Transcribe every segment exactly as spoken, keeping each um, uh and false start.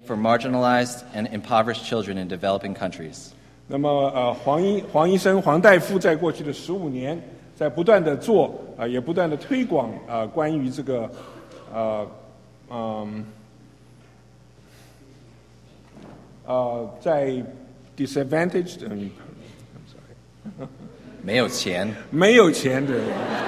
for marginalized and impoverished children in developing countries. 那么，呃，黄医黄医生、黄大夫在过去的十五年，在不断的做，啊、呃，也不断的推广，啊、呃，关于这个，呃，嗯，呃，在 disadvantaged， 嗯 ，I'm sorry， 没有钱， 没有钱的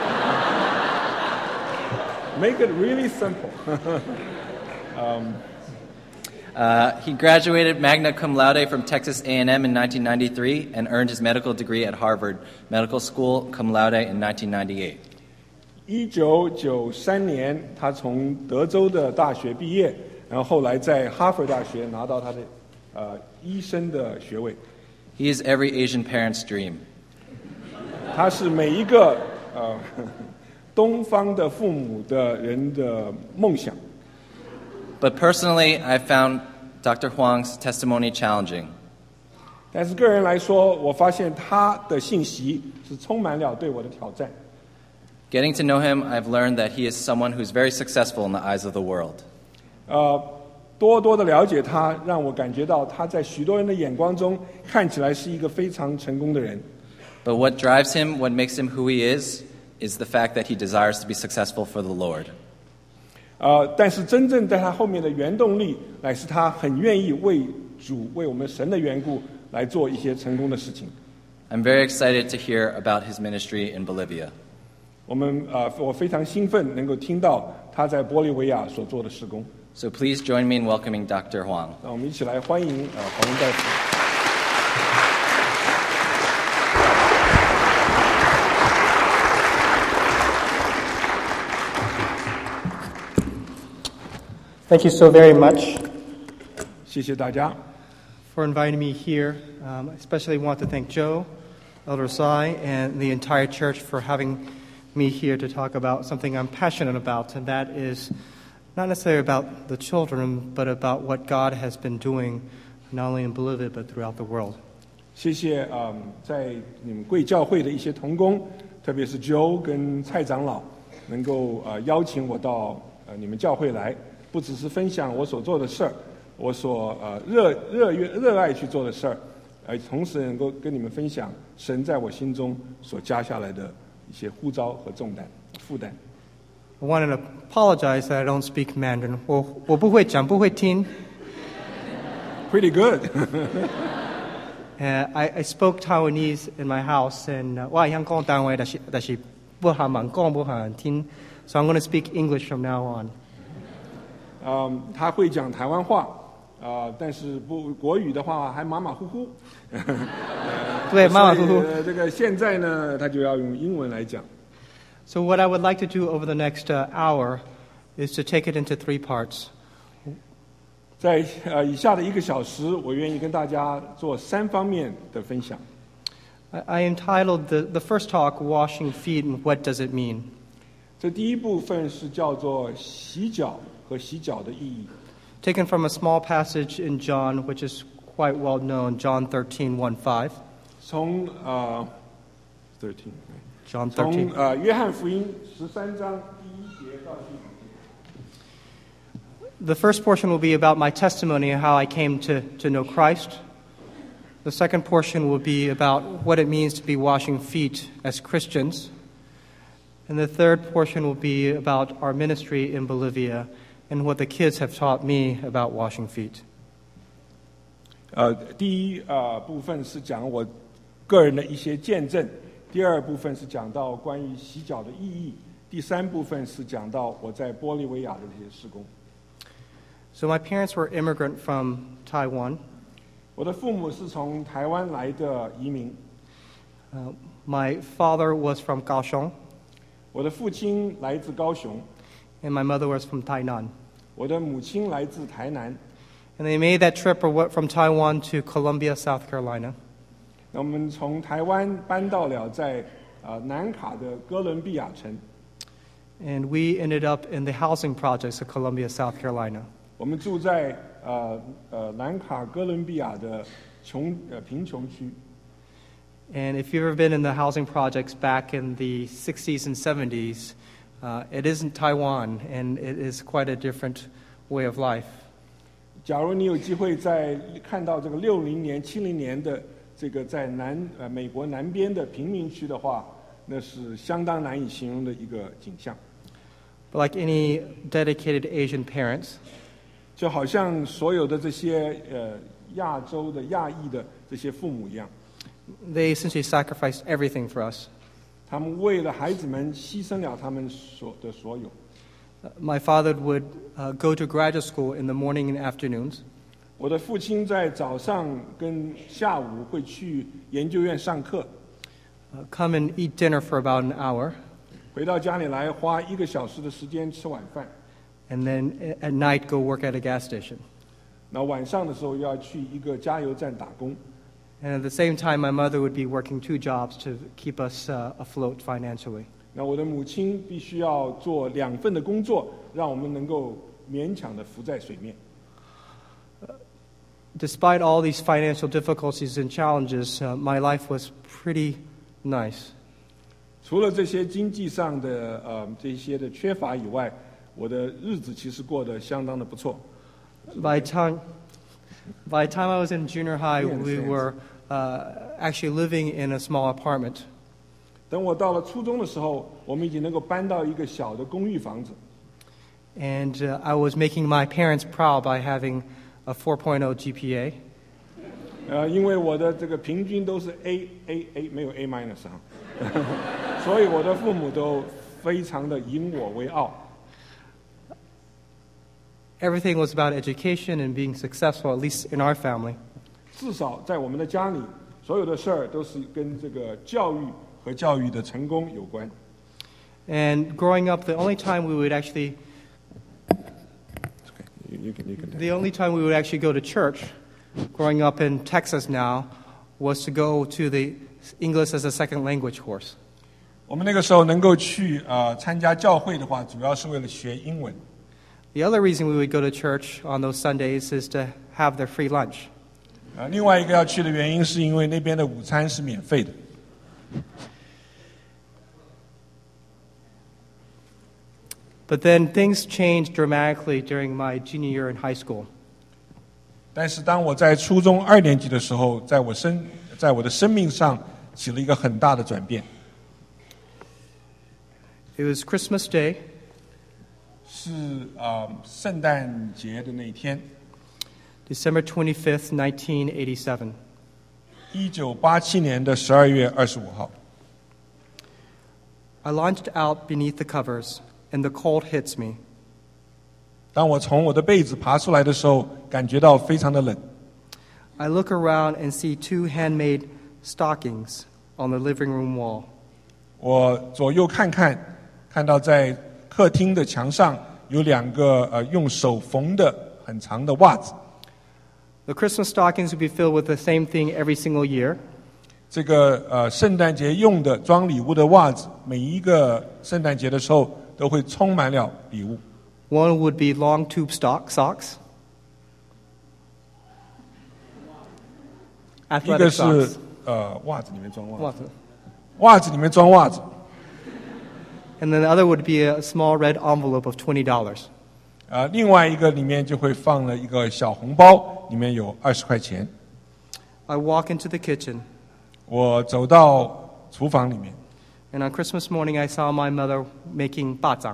，make it really simple 。um, Uh, he graduated magna cum laude from Texas A and M in nineteen ninety-three and earned his medical degree at Harvard Medical School cum laude in nineteen ninety-eight. 一九九三年，他从德州的大学毕业，然后后来在哈佛大学拿到他的呃医生的学位。 He is every Asian parent's dream. 他是每一个呃东方的父母的人的梦想。 But personally, I found Doctor Huang's testimony challenging. 但是个人来说，我发现他的信息是充满了对我的挑战。 Getting to know him, I've learned that he is someone who's very successful in the eyes of the world. 呃，多多的了解他，让我感觉到他在许多人的眼光中看起来是一个非常成功的人。 But what drives him, what makes him who he is, is the fact that he desires to be successful for the Lord. 呃，但是真正在他后面的原动力，乃是他很愿意为主、为我们神的缘故来做一些成功的事情。 I'm very excited to hear about his ministry in Bolivia. 我们呃，我非常兴奋能够听到他在玻利维亚所做的事工。 So please join me in welcoming Doctor Huang. 让我们一起来欢迎呃黄文大夫。 Thank you so very much 谢谢大家。 for inviting me here. Um, I especially want to thank Joe, Elder Sai, and the entire church for having me here to talk about something I'm passionate about, and that is not necessarily about the children, but about what God has been doing, not only in Bolivia, but throughout the world. 谢谢啊、嗯，在你们贵教会的一些同工，特别是 Joe 跟蔡长老，能够呃邀请我到呃你们教会来。不只是分享我所做的事儿，我所呃热热热热爱去做的事儿，呃，同时能够跟你们分享神在我心中所加下来的一些呼召和重担负担。 I wanted to apologize that I don't speak Mandarin. 我我不会讲，不会听。 Pretty good. uh, I, I spoke Taiwanese in my house, and 我也想讲台湾，但是但是不很慢讲，不很听。So I'm going to speak English from now on. 嗯，他会讲台湾话，啊、呃，但是不国语的话还马马虎虎。 对，马马虎虎。 这个现在呢，他就要用英文来讲。 So what I would like to do over the next uh, hour is to take it into three parts. 在呃以下的一个小时，我愿意跟大家做三方面的分享。 I, I entitled the, the first talk, Washing Feet and What Does It Mean? 这第一部分是叫做洗脚和洗脚的意义。 Taken from a small passage in John, which is quite well known, John thirteen, one, five. 从呃 thirteen John 从 thirteen. 呃约翰福音十三章第一节到第五节。 The first portion will be about my testimony and how I came to, to know Christ. The second portion will be about what it means to be washing feet as Christians. And the third portion will be about our ministry in Bolivia and what the kids have taught me about washing feet. 呃，第一呃部分是讲我个人的一些见证，第二部分是讲到关于洗脚的意义，第三部分是讲到我在玻利维亚的这些事工。 So my parents were immigrant from Taiwan. 我的父母是从台湾来的移民。 Uh, my father was from Kaohsiung, 我的父亲来自高雄， and my mother was from Tainan. 我的母亲来自台南。 And they made that trip from Taiwan to Columbia, South Carolina. 那我们从台湾搬到了在呃南卡的哥伦比亚城。 And we ended up in the housing projects of Columbia, South Carolina. 我们住在呃呃南卡哥伦比亚的穷呃贫穷区。 And if you've ever been in the housing projects back in the sixties and seventies, uh, it isn't Taiwan, and it is quite a different way of life. 假如你有机会在看到这个六零年、七零年的这个在南呃美国南边的贫民区的话，那是相当难以形容的一个景象。 But like any dedicated Asian parents, 就好像所有的这些呃亚洲的亚裔的这些父母一样， they essentially sacrificed everything for us. 他们为了孩子们牺牲了他们所的所有。 My father would uh, go to graduate school in the morning and afternoons. 我的父亲在早上跟下午会去研究院上课， Uh, come and eat dinner for about an hour, 回到家里来花一个小时的时间吃晚饭。 and then at night go work at a gas station. 那晚上的时候要去一个加油站打工。 And at the same time, my mother would be working two jobs to keep us uh, afloat financially. 那我的母亲必须要做两份的工作，让我们能够勉强的浮在水面。 Despite all these financial difficulties and challenges, uh, my life was pretty nice. 除了这些经济上的呃这些的缺乏以外，我的日子其实过得相当的不错。 By time, by the time I was in junior high, we were uh, actually living in a small apartment. 等我到了初中的时候，我们已经能够搬到一个小的公寓房子。 And uh, I was making my parents proud by having a four point oh G P A. 呃，因为我的这个平均都是 A A A， 没有 A minus 啊，所以我的父母都非常的引我为傲。 Everything was about education and being successful, at least in our family. 至少在我们的家里，所有的事儿都是跟这个教育和教育的成功有关。 And growing up, the only time we would actually You can, you can the only time we would actually go to church, growing up in Texas now, was to go to the English as a second language course. 我们那个时候能够去呃参加教会的话，主要是为了学英文。 The other reason we would go to church on those Sundays is to have their free lunch. 呃，另外一个要去的原因是因为那边的午餐是免费的。 But then things changed dramatically during my junior year in high school. 但是当我在初中二年级的时候，在我生在我的生命上起了一个很大的转变。 It was Christmas Day, 是呃圣诞节的那一天， December twenty-fifth, nineteen eighty-seven. 一九八七年的十二月二十五号。 I launched out beneath the covers, and the cold hits me. 当我从我的被子爬出来的时候，感觉到非常的冷。 I look around and see two handmade stockings on the living room wall. 我左右看看，看到在客厅的墙上有两个呃用手缝的很长的袜子。 The Christmas stockings would be filled with the same thing every single year. 这个呃圣诞节用的装礼物的袜子，每一个圣诞节的时候都会充满了礼物。 One would be long tube stock socks. 一 Athletic 个是 socks. 呃袜子里面装袜 What? 子，袜子里面装袜子。 And then the other would be a small red envelope of twenty dollars. 啊、另外一个里面就会放了一个小红包，里面有二十块钱。 I walk into the kitchen, 我走到厨房里面， and on Christmas morning I saw my mother making bazang.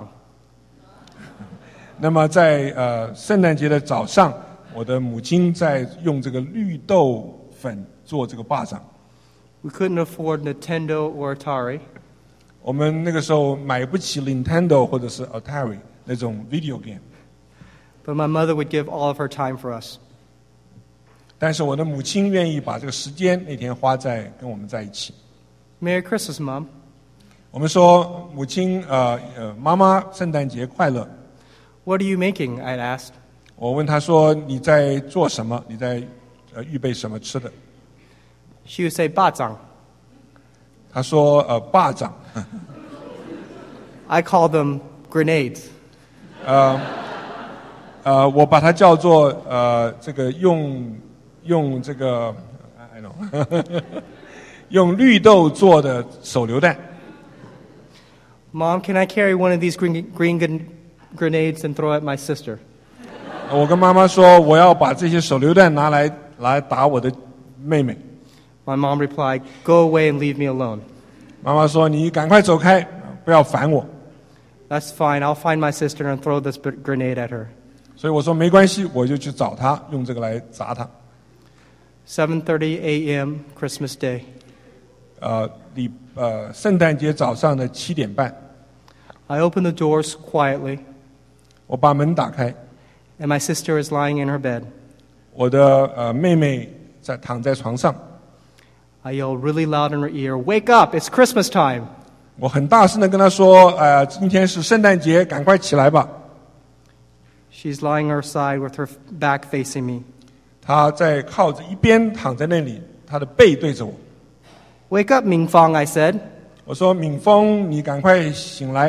那么在呃圣诞节的早上，我的母亲在用这个绿豆粉做这个巴掌。 We couldn't afford Nintendo or Atari, 我们那个时候买不起 Nintendo 或者是 Atari 那种 video game， but my mother would give all of her time for us. 但是我的母亲愿意把这个时间那天花在跟我们在一起。 Merry Christmas, Mom. 我们说母亲呃呃妈妈圣诞节快乐。 What are you making? I'd asked. 我问她说你在做什么？你在呃预备什么吃的？ She would say bazang. 她说呃巴掌。 I call them grenades. 呃呃，我把它叫做呃这个用用这个 I know 用绿豆做的手榴弹。 Mom, can I carry one of these green, green gren- grenades and throw at my sister? 我跟妈妈说，我要把这些手榴弹拿来来打我的妹妹。 My mom replied, "Go away and leave me alone." 妈妈说：“你赶快走开，不要烦我。” That's fine. I'll find my sister and throw this grenade at her. 所以我说没关系，我就去找她，用这个来砸她。 seven thirty a.m. Christmas Day. 呃，礼呃圣诞节早上的七点半。 I open the doors quietly. 我把门打开。 And my sister is lying in her bed. 我的呃妹妹在躺在床上。 I yell really loud in her ear, "Wake up! It's Christmas time!" 我很大声的跟她说：“呃，今天是圣诞节，赶快起来吧。” She's lying on her side with her back facing me. 她在靠着一边躺在那里，她的背对着我。 Wake up, Mingfang, I said. 我说：“敏峰，你赶快醒来。”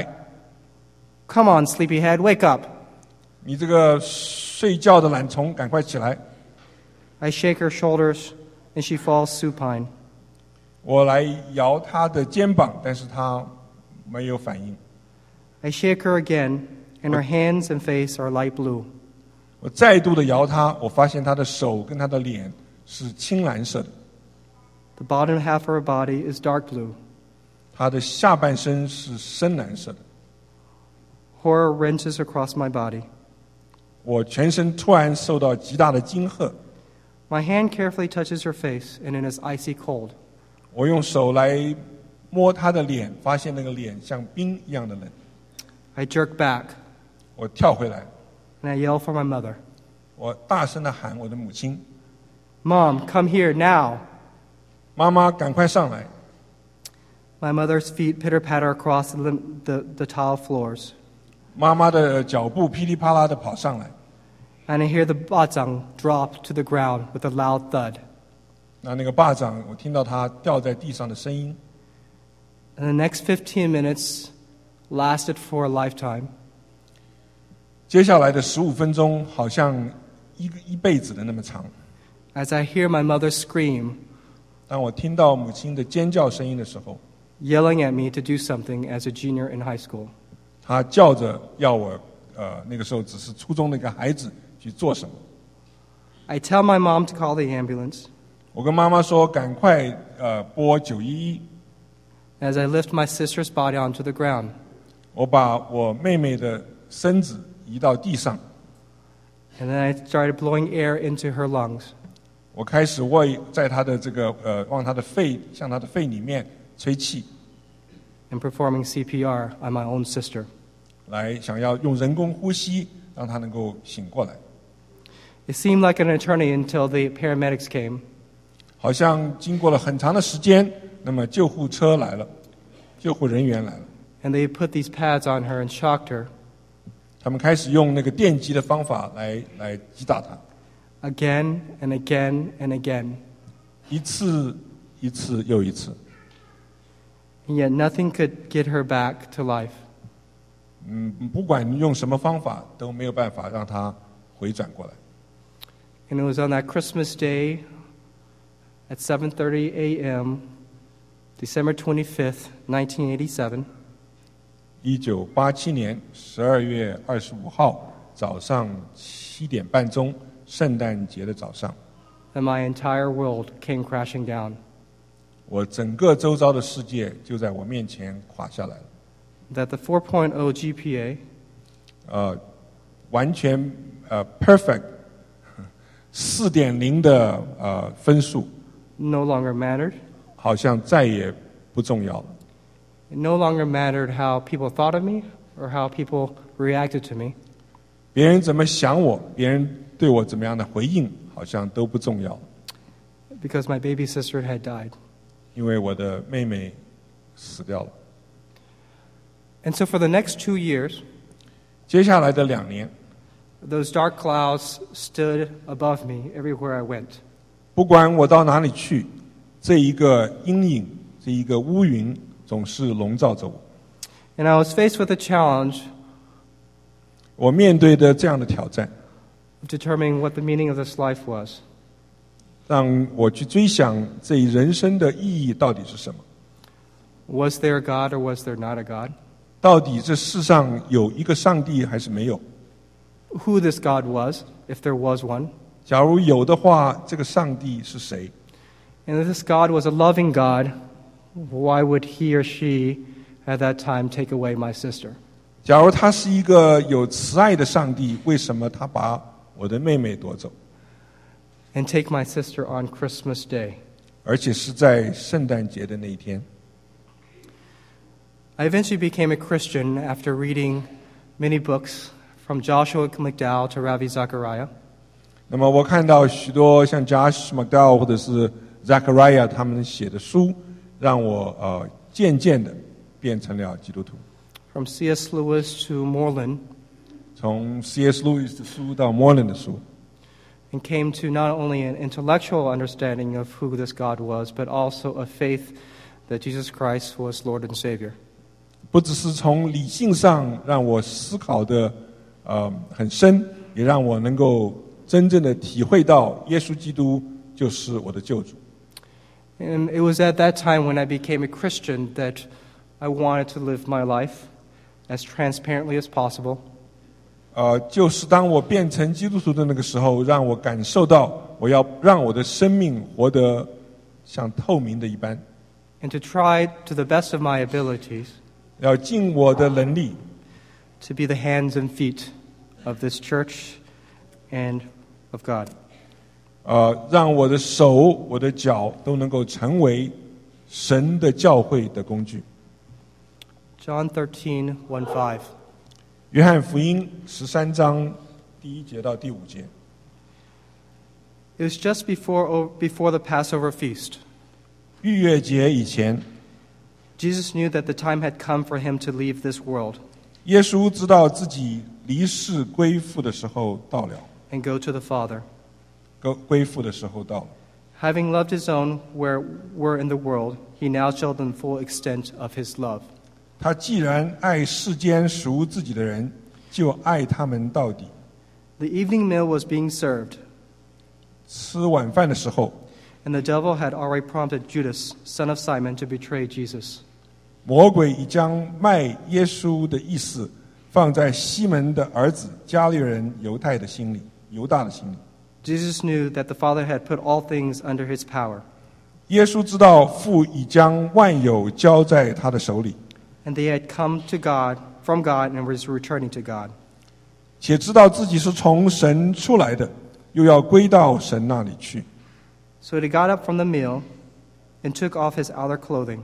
Come on, sleepyhead, wake up. 你这个睡觉的懒虫，赶快起来。 I shake her shoulders, and she falls supine. 我来摇她的肩膀，但是她没有反应。 I shake her again, and her hands and face are light blue. 我再度的摇她，我发现她的手跟她的脸是青蓝色的。 The bottom half of her body is dark blue. 她的下半身是深蓝色的。 Horror wrenches across my body. 我全身突然受到极大的惊吓。 My hand carefully touches her face, and it is icy cold. 我用手来摸她的脸，发现那个脸像冰一样的冷。 I jerk back. 我跳回来。 And I yell for my mother. 我大声的喊我的母亲 Mom, come here now. 妈妈，赶快上来。 My mother's feet pitter-patter across the, the, the tile floors. 妈妈的脚步噼里啪啦的跑上来。 And I hear the bajang drop to the ground with a loud thud. 那那个巴掌，我听到它掉在地上的声音。 And the next fifteen minutes lasted for a lifetime. 接下来的十五分钟，好像一个一辈子的那么长。 As I hear my mother scream, 当我听到母亲的尖叫声音的时候， yelling at me to do something as a junior in high school. 她叫着要我，呃，那个时候只是初中的一个孩子去做什么。 I tell my mom to call the ambulance. 我跟妈妈说，赶快呃拨九一一。 As I lift my sister's body onto the ground. 我把我妹妹的身子移到地上。 And then I started blowing air into her lungs. 我开始为在她的这个呃往她的肺向她的肺里面吹气。 And performing C P R on my own sister. 来想要用人工呼吸让她能够醒过来。 It seemed like an eternity until the paramedics came. 好像经过了很长的时间，那么救护车来了，救护人员来了。 And they put these pads on her and shocked her. 他们开始用那个电击的方法来来击打她， Again and again and again. 一次一次又一次。 And yet nothing could get her back to life. 嗯，不管你用什么方法，都没有办法让她回转过来。 And it was on that Christmas day at seven thirty a.m., December twenty-fifth, nineteen eighty-seven, 一九八七年十二月二十五号早上七点半钟，圣诞节的早上， that my entire world came crashing down. 我整个周遭的世界就在我面前垮下来了。 That the four point oh G P A 呃，完全呃 perfect 四点零的呃分数， no longer mattered. 好像再也不重要了。 It no longer mattered how people thought of me or how people reacted to me. 别人怎么想我，别人对我怎么样的回应，好像都不重要了。 Because my baby sister had died. 因为我的妹妹死掉了。 And so for the next two years, 接下来的两年， those dark clouds stood above me everywhere I went. 不管我到哪里去，这一个阴影，这一个乌云，总是笼罩着我。 And I was faced with a challenge 我面对的这样的挑战， of determining what the meaning of this life was. 让我去追想这一人生的意义到底是什么？ Was there a God or was there not a God? 到底这世上有一个上帝还是没有？ who this God was, if there was one. 假如有的话，这个上帝是谁？ And if this God was a loving God, why would he or she at that time take away my sister? 假如他是一个有慈爱的上帝，为什么他把我的妹妹夺走？ And take my sister on Christmas Day. 而且是在圣诞节的那一天。 I eventually became a Christian after reading many books from Joshua McDowell to Ravi Zachariah. 那么我看到许多像 Josh McDowell 或者是 Zachariah 他们写的书，让我呃渐渐的变成了基督徒。 From C S Lewis to Moreland, 从 C S Lewis 的书到 Moreland 的书， and came to not only an intellectual understanding of who this God was, but also a faith that Jesus Christ was Lord and Savior. 不只是从理性上让我思考的呃很深，也让我能够真正的体会到耶稣基督就是我的救主。 And it was at that time when I became a Christian that I wanted to live my life as transparently as possible. 呃，就是当我变成基督徒的那个时候，让我感受到我要让我的生命活得像透明的一般， And to try to the best of my abilities 要尽我的能力 to be the hands and feet of this church and of God. 呃，让我的手、我的脚都能够成为神的教会的工具。 John thirteen, one to five. 约翰福音十三章第一节到第五节。 It was just before, before the Passover feast. 逾越节以前， Jesus knew that the time had come for him to leave this world 耶稣知道自己离世归父的时候到了， and go to the Father. 归归父的时候到了。 Having loved his own where were in the world, he now showed them full extent of his love. 他既然爱世间属自己的人，就爱他们到底。 The evening meal was being served, 吃晚饭的时候， and the devil had already prompted Judas, son of Simon, to betray Jesus. 魔鬼已将卖耶稣的意思放在西门的儿子加利人犹太的心里，犹大的心里。 Jesus knew that the Father had put all things under his power, 耶稣知道父已将万有交在他的手里， and they had come to God from God and was returning to God. 且知道自己是从神出来的，又要归到神那里去。 So he got up from the meal and took off his outer clothing,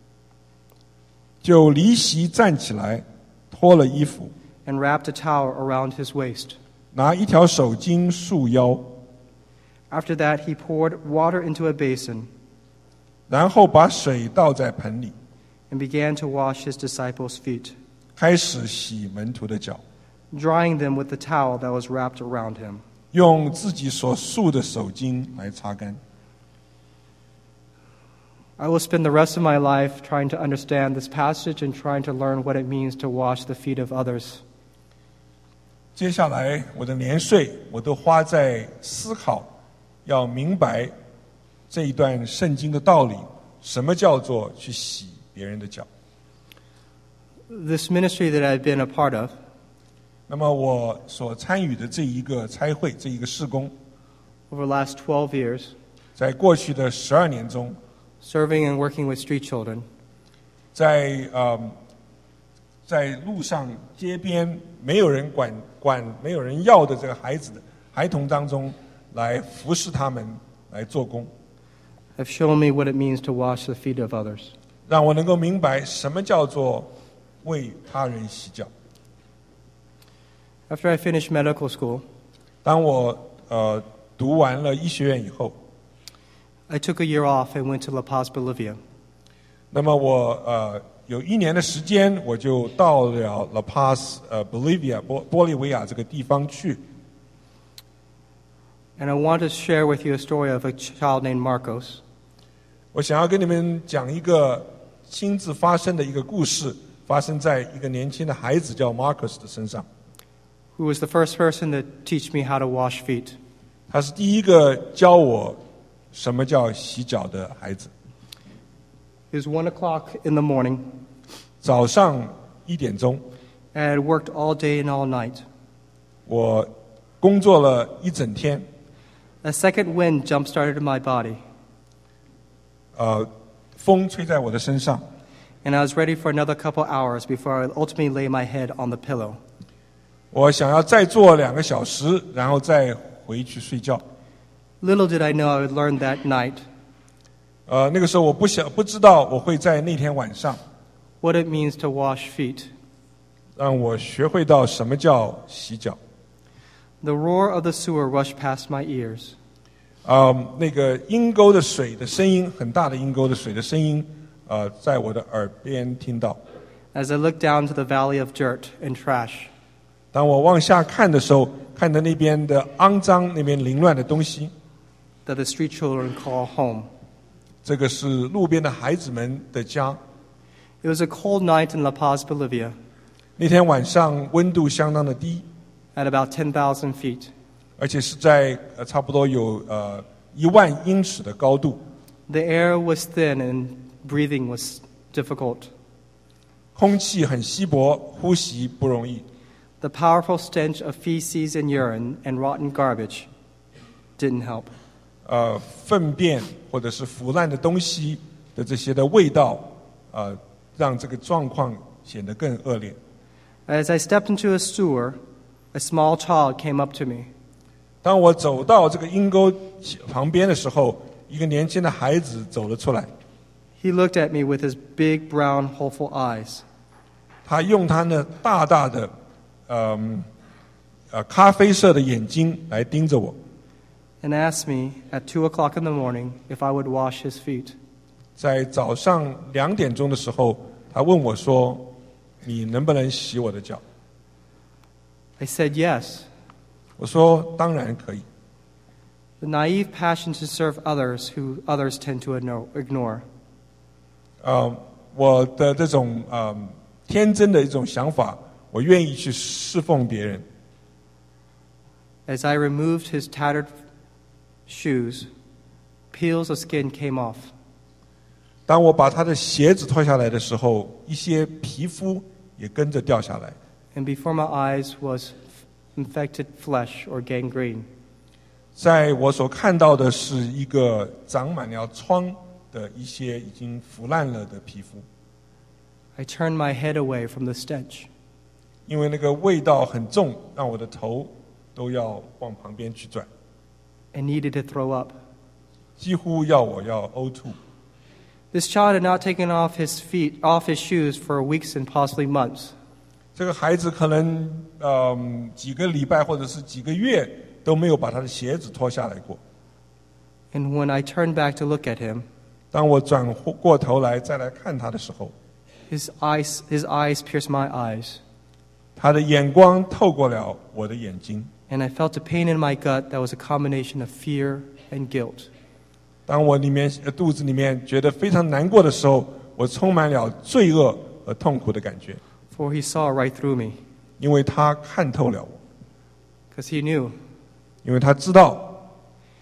就离席站起来，脱了衣服， and wrapped a towel around his waist. 拿一条手巾束腰， After that, he poured water into a basin 然后把水倒在盆里， and began to wash his disciples' feet, 开始洗门徒的脚， drying them with the towel that was wrapped around him. 用自己所束的手巾来擦干。 I will spend the rest of my life trying to understand this passage and trying to learn what it means to wash the feet of others. 接下来我的年岁我都花在思考，要明白这一段圣经的道理，什么叫做去洗别人的脚。 This ministry that I've been a part of 那么我所参与的这一个差会，这一个事工， over the last twelve years, 在过去的十二年中， serving and working with street children, 在呃，在路上街边没有人管管没有人要的这个孩子的孩童当中，来服侍他们，来做工， have shown me what it means to wash the feet of others. 让我能够明白什么叫做为他人洗脚。 After I finished medical school, 当我呃读完了医学院以后， I took a year off and went to La Paz, Bolivia. 那么我呃有一年的时间，我就到了 La Paz 呃 Bolivia 玻玻利维亚这个地方去。 And I want to share with you a story of a child named Marcos. 我想要跟你们讲一个亲自发生的一个故事，发生在一个年轻的孩子叫 Marcus 的身上。 Who was the first person to teach me how to wash feet. 他是第一个教我什么叫洗脚的孩子。 It was one o'clock in the morning, 早上一点钟， and I had worked all day and all night. 我工作了一整天， A second wind jump-started in my body, 呃，风吹在我的身上， and I was ready for another couple hours before I would ultimately lay my head on the pillow. 我想要再坐两个小时，然后再回去睡觉。 Little did I know I would learn that night 呃，那个时候我不想不知道我会在那天晚上 what it means to wash feet. 让我学会到什么叫洗脚。 The roar of the sewer rushed past my ears. 呃，那个阴沟的水的声音，很大的阴沟的水的声音，呃，在我的耳边听到。 As I looked down to the valley of dirt and trash, 当我往下看的时候，看到那边的肮脏、那边凌乱的东西， that the street children call home. 这个是路边的孩子们的家。 It was a cold night in La Paz, Bolivia, 那天晚上温度相当的低， at about ten thousand feet. 而且是在呃差不多有呃一万英尺的高度， The air was thin and breathing was difficult. 空气很稀薄，呼吸不容易。 The powerful stench of feces and urine and rotten garbage didn't help. 呃，粪便或者是腐烂的东西的这些的味道，呃，让这个状况显得更恶劣。 As I stepped into a sewer, a small child came up to me. 当我走到这个阴沟旁边的时候，一个年轻的孩子走了出来， He looked at me with his big, brown, hopeful eyes. 他用他那大大的，嗯，呃，咖啡色的眼睛来盯着我， and asked me at two o'clock in the morning if I would wash his feet. 在早上两点钟的时候，他问我说：“你能不能洗我的脚 I said yes.？” 我说：“当然可以。” The naive passion to serve others who others tend to ignore. 呃，我的这种呃天真的一种想法，我愿意去侍奉别人。 As I removed his tattered shoes, peels of skin came off. 当我把他的鞋子脱下来的时候，一些皮肤也跟着掉下来。 And before my eyes was infected flesh or gangrene. 在我所看到的是一个长满了疮的一些已经腐烂了的皮肤， I turned my head away from the stench. 因为那个味道很重，让我的头都要往旁边去转， and needed to throw up. 几乎要我要呕吐。 This child had not taken off his feet, off his shoes for weeks and possibly months. 这个孩子可能嗯几个礼拜或者是几个月都没有把他的鞋子脱下来过。 And when I turned back to look at him, 当我转过头来再来看他的时候， his eyes, his eyes pierced my eyes, 他的眼光透过了我的眼睛。 and I felt a pain in my gut that was a combination of fear and guilt. 当我里面呃肚子里面觉得非常难过的时候，我充满了罪恶和痛苦的感觉， For he saw right through me, 因为他看透了我， because he knew. 因为他知道，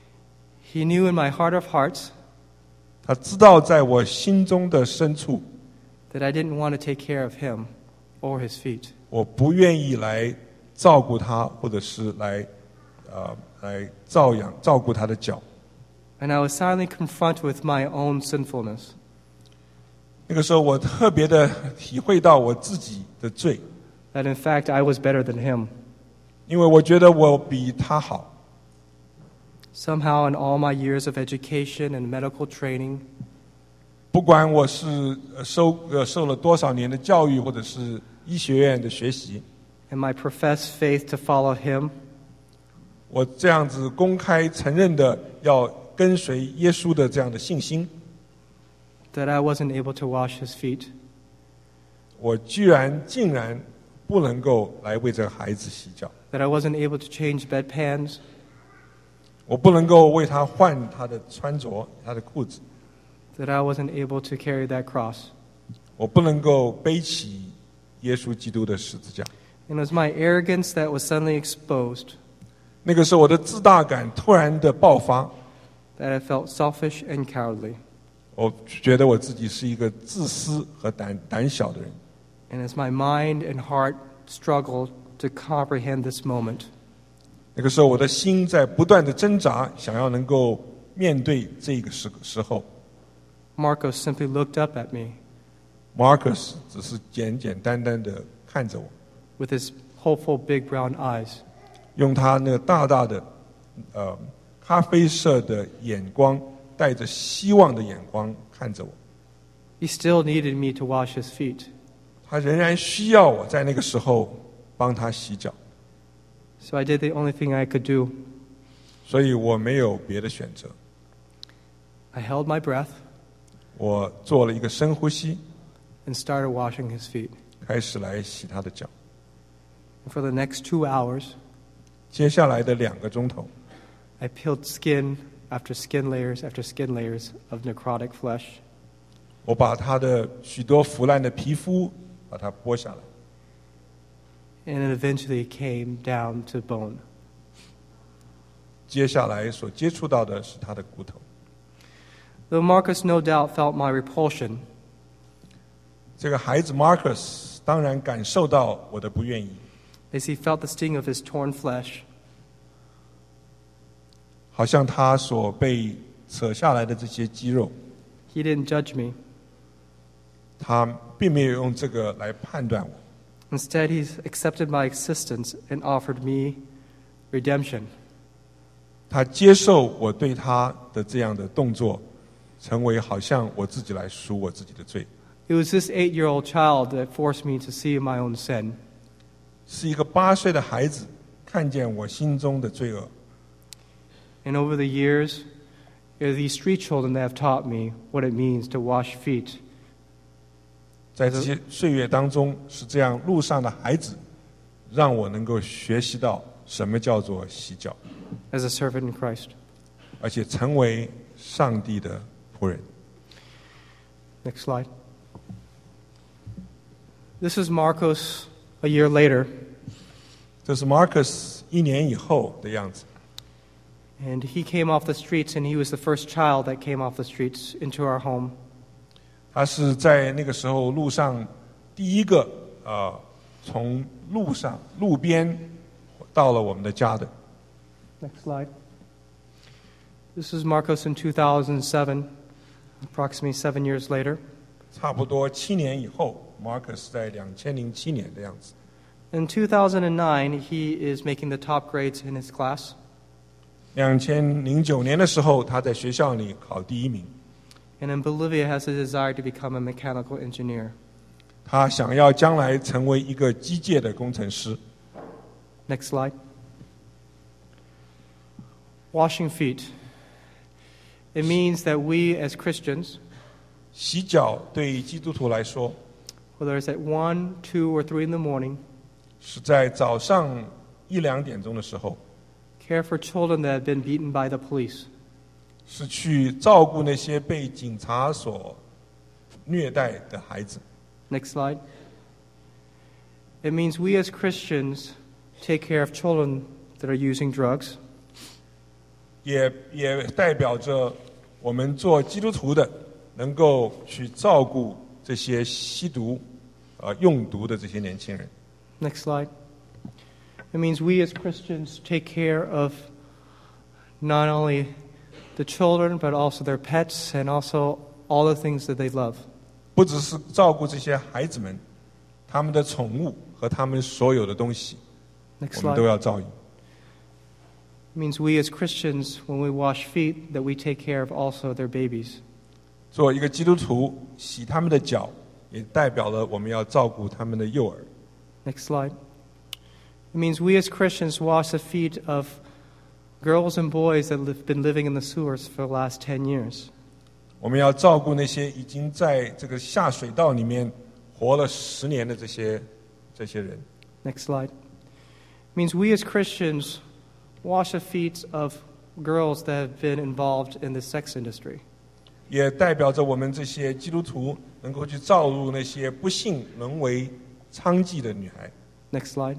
He knew in my heart of hearts 他知道在我心中的深处， that I didn't want to take care of him or his feet. 我不愿意来照顾他，或者是来呃来照养照顾他的脚。 And I was silently confronted with my own sinfulness. 那个时候，我特别的体会到我自己的罪， That in fact I was better than him. 因为我觉得我比他好。 Somehow, in all my years of education and medical training, 不管我是呃受呃受了多少年的教育，或者是医学院的学习， and my professed faith to follow him, 我这样子公开承认的要跟随耶稣的这样的信心， that I wasn't able to wash his feet. 我居然竟然不能够来为这个孩子洗脚， That I wasn't able to change bedpans, 我不能够为他换他的穿着、他的裤子， that I wasn't able to carry that cross. 我不能够背起耶稣基督的十字架。 And it was my arrogance that was suddenly exposed, 那个时候，我的自大感突然的爆发， that I felt selfish and cowardly. 我觉得我自己是一个自私和胆胆小的人。 And as my mind and heart struggled to comprehend this moment, 那个时候我的心在不断的挣扎，想要能够面对这个时时候。 Marcos simply looked up at me Marcus 只是简简单单的看着我， with his hopeful big brown eyes. 用他那个大大的呃咖啡色的眼光，带着希望的眼光看着我。 He still needed me to wash his feet. 他仍然需要我在那个时候帮他洗脚， So I did the only thing I could do. 所以我没有别的选择。 I held my breath 我做了一个深呼吸， and started washing his feet. 开始来洗他的脚。 And for the next two hours, 接下来的两个钟头， I peeled skin after skin layers after skin layers of necrotic flesh. 我把他的许多腐烂的皮肤把它剥下来， And it eventually came down to bone. 接下来所接触到的是他的骨头。 Though Marcus no doubt felt my repulsion, 这个孩子 Marcus 当然感受到我的不愿意， as he felt the sting of his torn flesh, 好像他所被扯下来的这些肌肉， he didn't judge me. 他并没有用这个来判断我， Instead, he's accepted my existence and offered me redemption. 他接受我对他的这样的动作，成为好像我自己来赎我自己的罪。 It was this eight-year-old child that forced me to see my own sin. 是一个八岁的孩子看见我心中的罪恶， And over the years, it are these street children that have taught me what it means to wash feet. 在这些岁月当中，是这样路上的孩子，让我能够学习到什么叫做洗脚， as a servant in Christ. 而且成为上帝的仆人。 Next slide. This is Marcos a year later, 这是 Marcus 一年以后的样子。 and he came off the streets, and he was the first child that came off the streets into our home. 他是在那个时候路上第一个呃，从路上路边到了我们的家的。 Next slide. This is Marcos in two thousand seven, approximately seven years later. 差不多七年以后 ，Marcus 在两千零七年的样子。 In two thousand nine, he is making the top grades in his class. 两千零九年的时候，他在学校里考第一名。 And in Bolivia, has a desire to become a mechanical engineer. 他想要将来成为一个机械的工程师。 Next slide. Washing feet. It means that we as Christians, 洗脚对基督徒来说， whether it's at one, two, or three in the morning, 是在早上一两点钟的时候， care for children that have been beaten by the police. 是去照顾那些被警察所虐待的孩子。 Next slide. It means we as Christians take care of children that are using drugs. 也也代表着我们做基督徒的能够去照顾这些吸毒、呃用毒的这些年轻人。 Next slide. It means we as Christians take care of not only the children, but also their pets and also all the things that they love. 不只是照顾这些孩子们，他们的宠物和他们所有的东西， Next 我们都 slide. 要照应。 It means we as Christians, when we wash feet, that we take care of also their babies. 做一个基督徒，洗他们的脚，也代表了我们要照顾他们的幼儿。 Next slide. It means we as Christians wash the feet of girls and boys that have been living in the sewers for the last ten years. 我们要照顾那些已经在这个下水道里面活了十年的这些这些人。 Next slide. It means we as Christians wash the feet of girls that have been involved in the sex industry. 也代表着我们这些基督徒能够去照顾那些不幸沦为娼妓的女孩。 Next slide.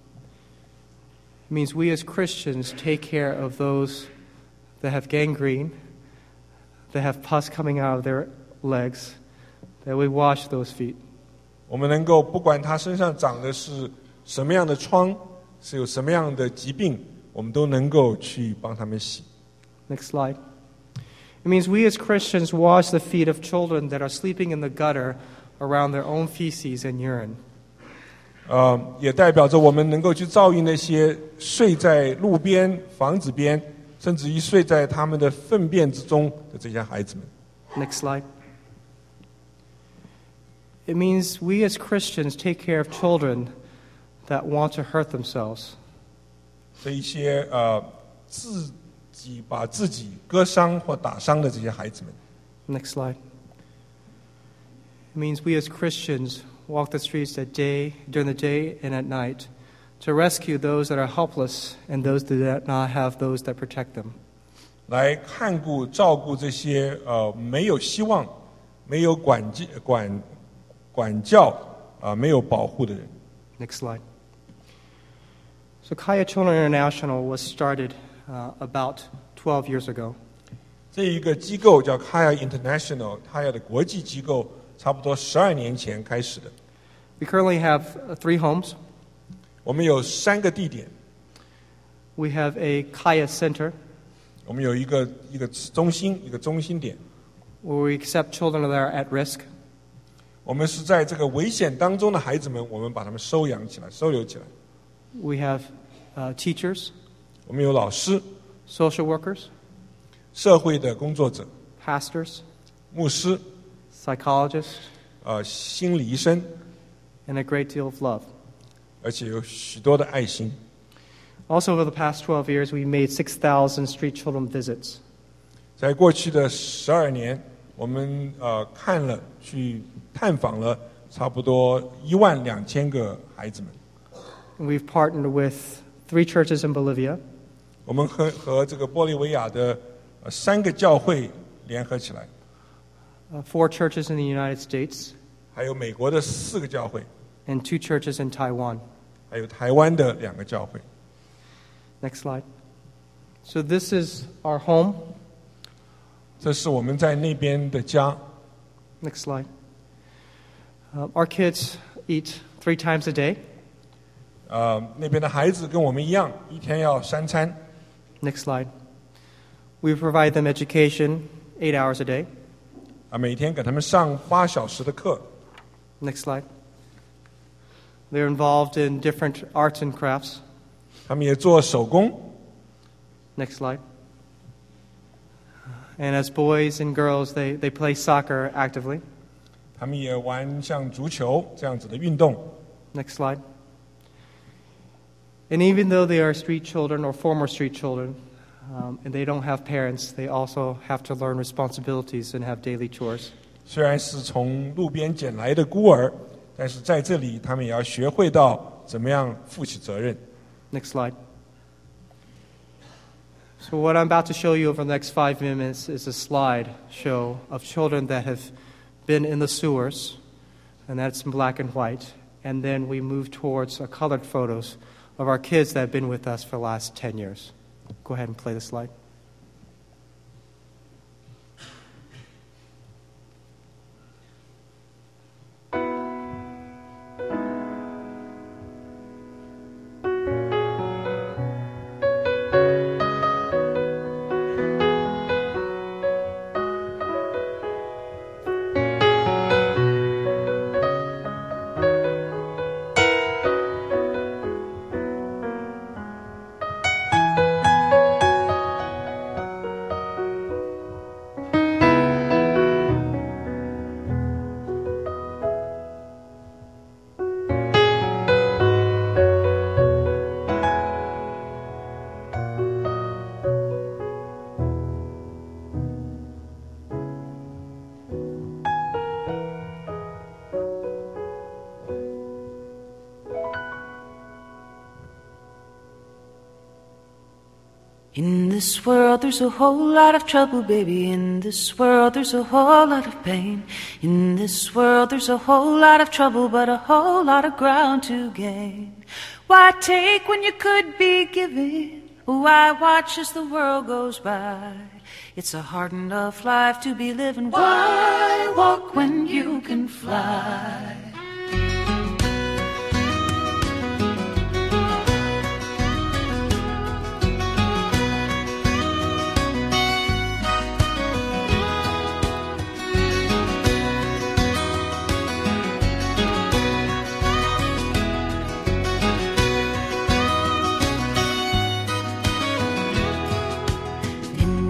It means we as Christians take care of those that have gangrene, that have pus coming out of their legs, that we wash those feet. 我们能够不管他身上长的是什么样的疮，是有什么样的疾病， 我们都能够去帮他们洗。 Next slide. It means we as Christians wash the feet of children that are sleeping in the gutter around their own feces and urine. 呃，也代表着我们能够去照应那些睡在路边、房子边，甚至于睡在他们的粪便之中的这些孩子们。 Next slide. It means we as Christians take care of children that want to hurt themselves. 这一些呃自己把自己割伤或打伤的这些孩子们。 Next slide. It means we as Christians walk the streets at day, during the day and at night to rescue those that are helpless and those that do not have those that protect them. 来看顾照顾这些呃没有希望、没有管管管教啊、呃、没有保护的人。 Next slide. So Kaya Children International was started uh, about twelve years ago. 这一个机构叫 Kaya International， Kaya 的国际机构，差不多十二年前开始的。 We currently have uh, three homes. 我们有三个地点。 We have a Kaya Center. 我们有一个一个中心，一个中心点。 Where we accept children that are at risk. 我们是在这个危险当中的孩子们，我们把他们收养起来，收留起来。 We have uh, teachers. 我们有老师、 social workers, 社会的工作者、 pastors, 牧师、 psychologists, 呃心理医生， and a great deal of love. 而且有许多的爱心。 Also, over the past twelve years, we made six thousand street children visits. 在过去的十二年，我们呃看了去探访了差不多一万两千个孩子们。 And we've partnered with three churches in Bolivia. 我们和和这个玻利维亚的呃三个教会联合起来， Uh, four churches in the United States, 还有美国的四个教会， and two churches in Taiwan. 还有台湾的两个教会。 Next slide. So this is our home. 这是我们在那边的家。 Next slide. Uh, our kids eat three times a day. 呃，那边的孩子跟我们一样，一天要三餐。 Next slide. We provide them education eight hours a day. 啊，每天给他们上八小时的课。 Next slide. They're involved in different arts and crafts. 他们也做手工。 Next slide. And as boys and girls, they, they play soccer actively. 他们也玩像足球这样子的运动。 Next slide. And even though they are street children or former street children, um, and they don't have parents, they also have to learn responsibilities and have daily chores. 虽然是从路边捡来的孤儿，但是在这里他们也要学会到怎么样负起责任。 Next slide. So what I'm about to show you over the next five minutes is a slide show of children that have been in the sewers, and that's in black and white. And then we move towards uh, colored photos of our kids that have been with us for the last ten years. Go ahead and play the slide. In this world there's a whole lot of trouble, baby. In this world there's a whole lot of pain. In this world there's a whole lot of trouble, but a whole lot of ground to gain. Why take when you could be giving? Why watch as the world goes by? It's a hard enough life to be living. Why walk when you can fly?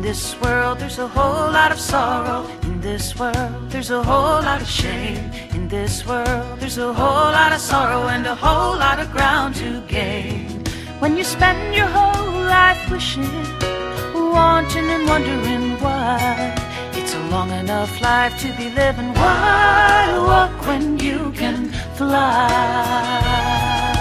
this world there's a whole lot of sorrow. In this world there's a whole lot of shame. In this world there's a whole lot of sorrow and a whole lot of ground to gain. When you spend your whole life wishing, wanting and wondering why it's a long enough life to be living. Why walk when you can fly?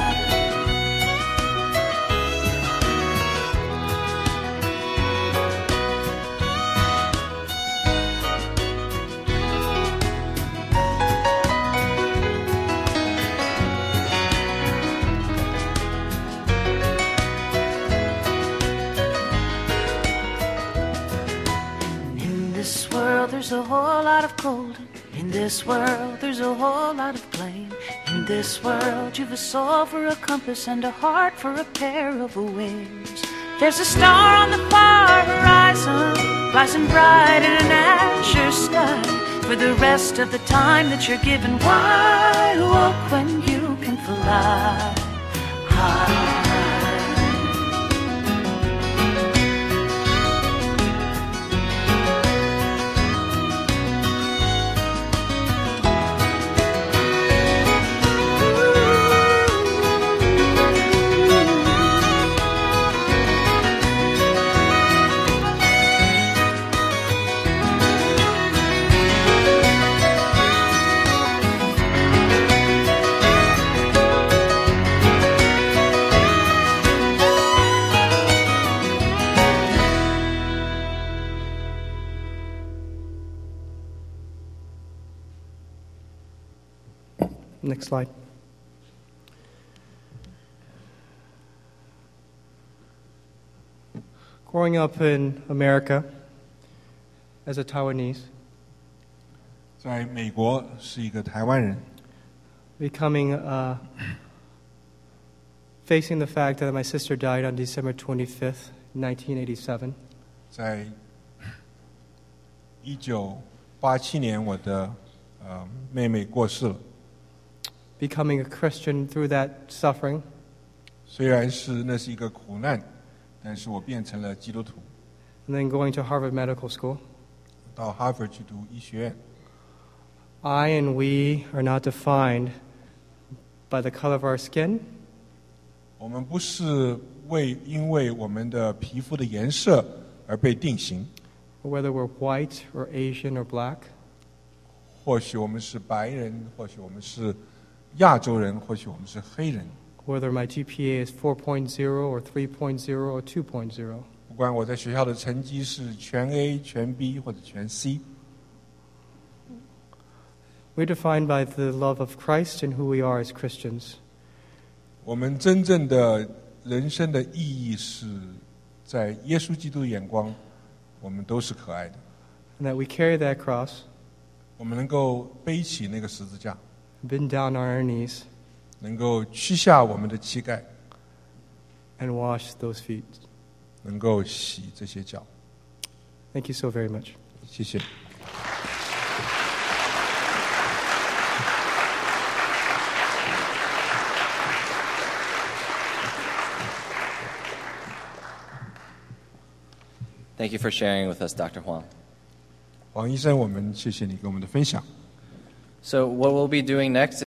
There's a whole lot of gold. In this world there's a whole lot of blame. In this world you've a soul for a compass and a heart for a pair of wings. There's a star on the far horizon, rising bright in an azure sky. For the rest of the time that you're given, why walk when you can fly high? Next slide. Growing up in America as a Taiwanese, 在美国是一个台湾人， becoming uh, facing the fact that my sister died on December twenty-fifth, nineteen eighty-seven. 在一九八七年，我的呃妹妹过世了。 Becoming a Christian through that suffering. 虽然是那是一个苦难，但是我变成了基督徒。 And then going to Harvard Medical School. 到哈佛去读医学院。 I and we are not defined by the color of our skin. 我们不是为因为我们的皮肤的颜色而被定型。 Whether we're white or Asian or black. 或许我们是白人，或许我们是亚洲人，或许我们是黑人。 Whether my G P A is four point oh or three point oh or two point oh. 不管我在学校的成绩是全 A、全 B 或者全 C。 We're defined by the love of Christ and who we are as Christians. 我们真正的人生的意义是在耶稣基督的眼光，我们都是可爱的。 And that we carry that cross. 我们能够背起那个十字架， Bend down on our knees. 能够屈下我们的膝盖， And wash those feet. 能够洗这些脚。 Thank you so very much. 谢谢。 Thank you for sharing with us, Doctor Huang. 黄医生，我们谢谢你给我们的分享。 So what we'll be doing next